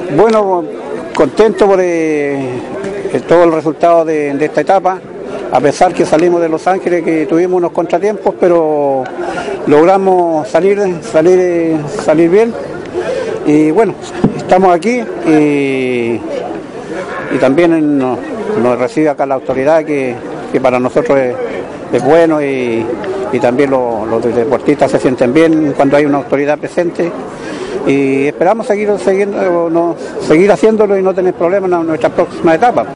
Bueno, contento por todo el resultado de esta etapa, a pesar que salimos de Los Ángeles, que tuvimos unos contratiempos, pero logramos salir bien. Y bueno, estamos aquí y también nos recibe acá la autoridad que para nosotros es bueno y también los deportistas se sienten bien cuando hay una autoridad presente. Y esperamos seguir haciéndolo y no tener problemas en nuestra próxima etapa.